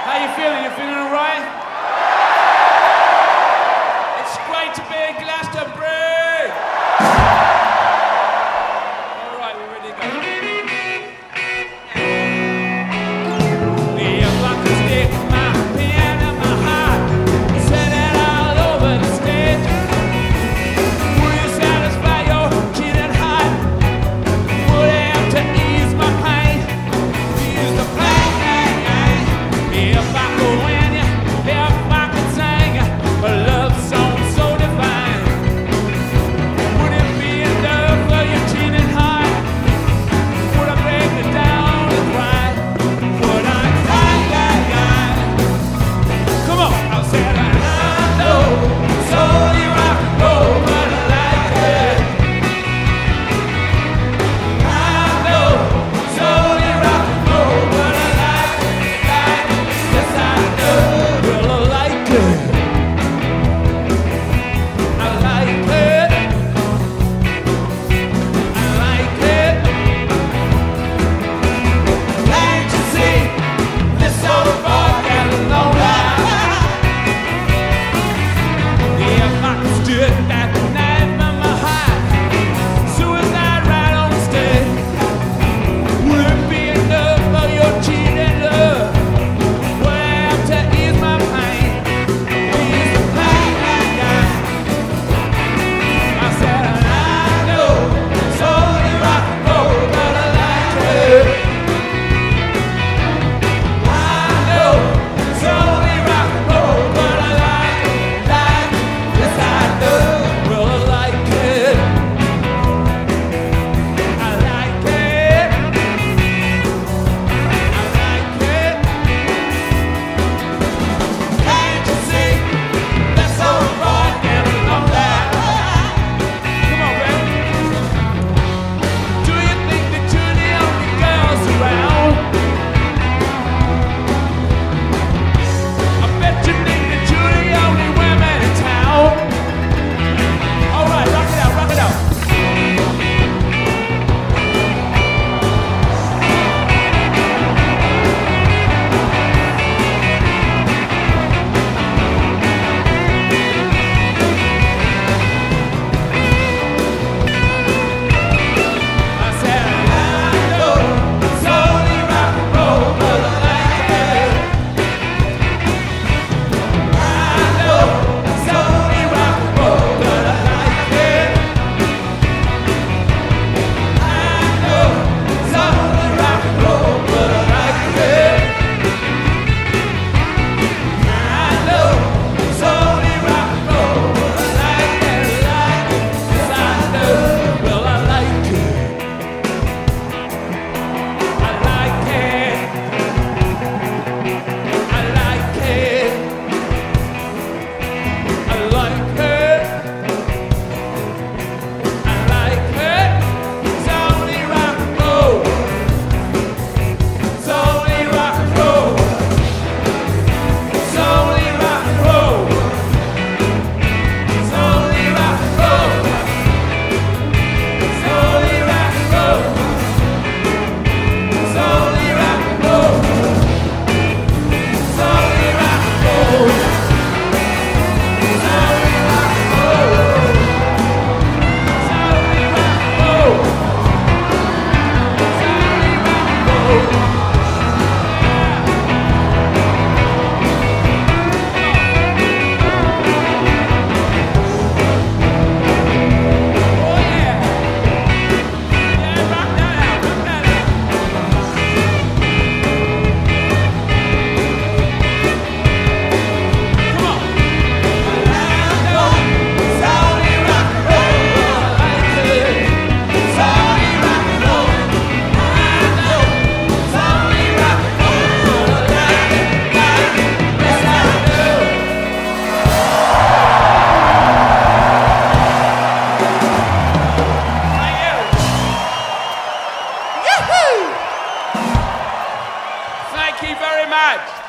How you feeling? You feeling all right? It's great to be in Glastonbury! All right, we're ready to go. If I could stick my pen in my heart, set it all over the stage, would you satisfy your cheating heart? Would I have to ease my pain? Ease the pain. If I could win you, if I could sing a love song so divine, would it be enough for your cheating heart? Would I break it down and cry? Would I cry? Come on, I'll say it. I know it's only rock and roll, but I like it. I know it's only rock and roll, but I like it. Yes, I do. Well, I like it. I like it. I like it. Can't you see this old boy getting older? If I stood that knife in my heart, suicide right on the stage, would it be enough for your cheating love? Would I have to ease my pain? Ease the pain I got. I said, I know it's only rock and roll, but I like it. I know it's only rock and roll, but I like it. Yes, I do. Well, I like it. I like it. I like it. Can't you see this old boy getting older? Come on, baby. Do you think that you're the only girls around? I bet you think that you're the only women in town. All right, rock it out, rock it out. I said, I know it's only rock and roll, but I like it. I know it's only rock and roll, but I like it. I know it's only rock and roll, but I like it. I know it's only rock and roll, but I like it. Yes, I do. Well, I like it. I like it. I like it. I like it. I like it. It's only rock and roll. It's only rock and roll. It's only rock and roll. It's only rock and roll. It's only rock and roll. It's only rock and roll. It's only rock and roll. It's only rock and roll. It's only rock and roll. It's only rock and roll. Oh yeah. Yeah, rock that out, rock that out. Come on. I know it's only rock and roll, but I like it. It's only rock and roll. I know it's only rock and roll, but I like it. Yes, I do. Thank you. Yoo-hoo! Thank you very much.